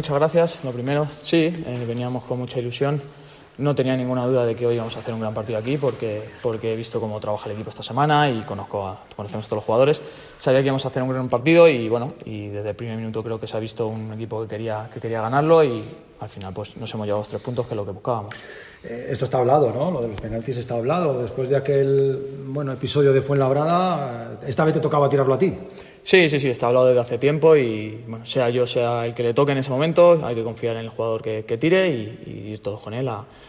Muchas gracias. Lo primero, sí, veníamos con mucha ilusión. No tenía ninguna duda de que hoy íbamos a hacer un gran partido aquí porque he visto cómo trabaja el equipo esta semana y conocemos a todos los jugadores. Sabía que íbamos a hacer un gran partido y desde el primer minuto creo que se ha visto un equipo que quería ganarlo y al final pues nos hemos llevado los 3 puntos, que es lo que buscábamos. Esto está hablado, ¿no? Lo de los penaltis está hablado. Después de aquel episodio de Fuenlabrada, esta vez te tocaba tirarlo a ti. Sí, está hablado desde hace tiempo y sea yo, sea el que le toque en ese momento, hay que confiar en el jugador que tire y ir todos con él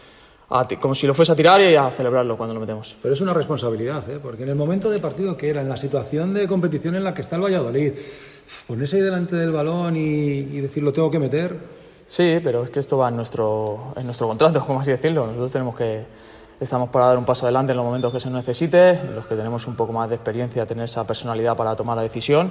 como si lo fuese a tirar y a celebrarlo cuando lo metemos. Pero es una responsabilidad, porque en el momento de partido que era, en la situación de competición en la que está el Valladolid, ponerse ahí delante del balón y decir lo tengo que meter. Sí, pero es que esto va en nuestro contrato, como así decirlo. Nosotros estamos para dar un paso adelante en los momentos que se nos necesite, los que tenemos un poco más de experiencia, tener esa personalidad para tomar la decisión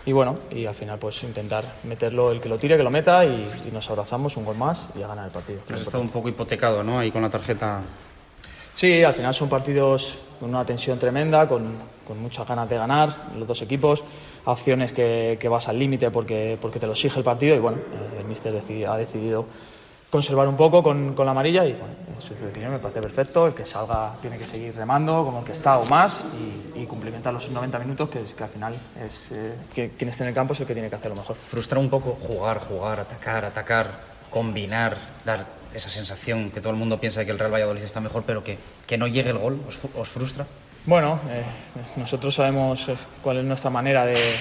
y al final pues intentar meterlo, el que lo tire, que lo meta y nos abrazamos un gol más y a ganar el partido. Has estado un poco hipotecado, ¿no? Ahí con la tarjeta. Sí, al final son partidos con una tensión tremenda, con muchas ganas de ganar, los dos equipos, acciones que vas al límite porque te lo exige el partido y el míster ha decidido conservar un poco con la amarilla y su decisión me parece perfecto. El que salga tiene que seguir remando como el que está o más y cumplimentar los 90 minutos que al final es quien esté en el campo es el que tiene que hacer lo mejor. Frustra un poco jugar, atacar, combinar, dar esa sensación que todo el mundo piensa que el Real Valladolid está mejor pero que no llegue el gol. ¿Os frustra? Bueno, nosotros sabemos cuál es nuestra manera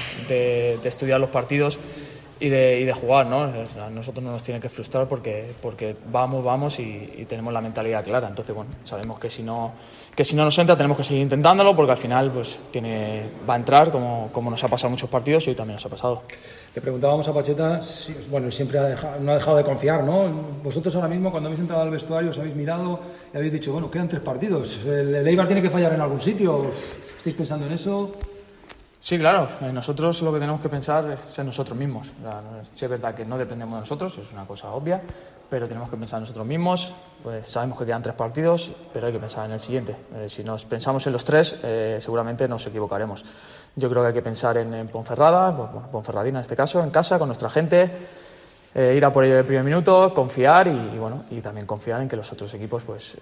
de estudiar los partidos y de jugar, ¿no? A nosotros no nos tiene que frustrar porque vamos y tenemos la mentalidad clara. Entonces, sabemos que si no nos entra tenemos que seguir intentándolo porque al final pues va a entrar como nos ha pasado en muchos partidos y hoy también nos ha pasado. Le preguntábamos a Pacheta, siempre no ha dejado de confiar, ¿no? Vosotros ahora mismo cuando habéis entrado al vestuario os habéis mirado y habéis dicho, quedan 3 partidos, el Eibar tiene que fallar en algún sitio. ¿Estáis pensando en eso? Sí, claro. Nosotros lo que tenemos que pensar es en nosotros mismos. Sí, es verdad que no dependemos de nosotros, es una cosa obvia, pero tenemos que pensar en nosotros mismos. Pues sabemos que quedan 3 partidos, pero hay que pensar en el siguiente. Si nos pensamos en los 3, seguramente nos equivocaremos. Yo creo que hay que pensar en Ponferrada, Ponferradina en este caso, en casa, con nuestra gente, ir a por ello del primer minuto, confiar y también confiar en que los otros equipos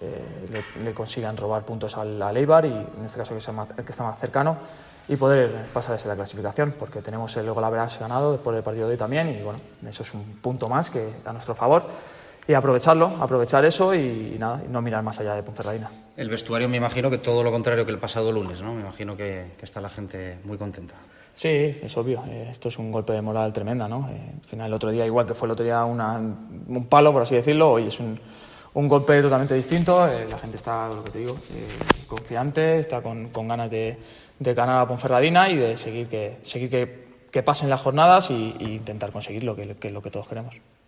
le consigan robar puntos al Eibar y en este caso el que está más cercano y poder pasar la clasificación porque tenemos el golaveras ganado después del partido de hoy también y eso es un punto más que a nuestro favor y aprovechar eso y no mirar más allá de Ponferradina. El vestuario me imagino que todo lo contrario que el pasado lunes, ¿no? Me imagino que está la gente muy contenta. Sí, es obvio. Esto es un golpe de moral tremenda, ¿no? Al final el otro día, igual que fue el otro día un palo, por así decirlo, hoy es un golpe totalmente distinto. La gente está, lo que te digo, confiante, está con ganas de ganar a Ponferradina y de seguir que pasen las jornadas y intentar conseguir lo que todos queremos.